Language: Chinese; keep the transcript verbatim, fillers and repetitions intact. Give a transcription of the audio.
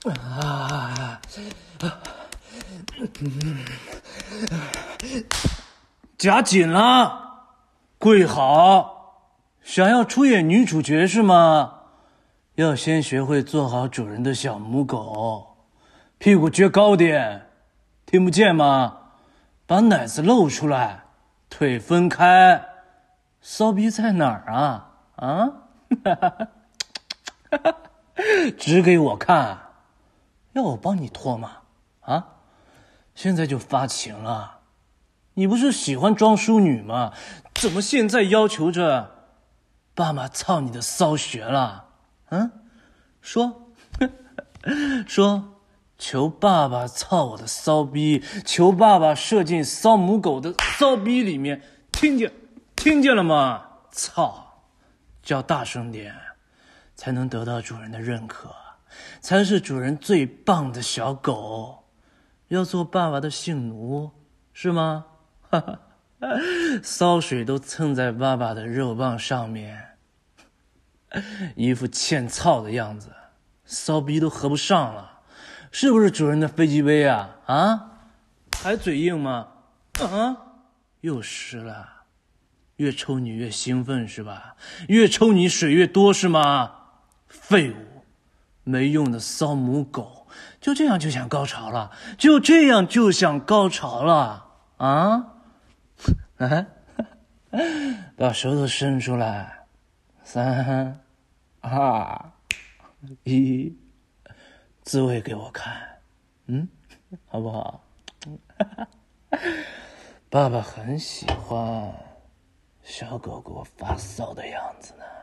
啊，夹紧了，跪好。想要出演女主角是吗？要先学会做好主人的小母狗，屁股撅高点，听不见吗？把奶子露出来，腿分开。骚逼在哪儿啊？啊？指给我看，要我帮你脱吗？啊？现在就发情了？你不是喜欢装淑女吗？怎么现在要求着爸妈操你的骚穴了？嗯，说，说，求爸爸操我的骚逼，求爸爸射进骚母狗的骚逼里面，听见，听见了吗？操，叫大声点，才能得到主人的认可，才是主人最棒的小狗。要做爸爸的性奴，是吗？哈哈，骚水都蹭在爸爸的肉棒上面，一副欠操的样子，骚逼都合不上了，是不是主人的飞机杯啊？啊，还嘴硬吗？啊，又湿了。越抽你越兴奋是吧？越抽你水越多是吗？废物，没用的骚母狗，就这样就想高潮了？就这样就想高潮了？啊？啊？把舌头伸出来，三、二、一，自慰给我看，嗯，好不好？爸爸很喜欢小狗狗发骚的样子呢。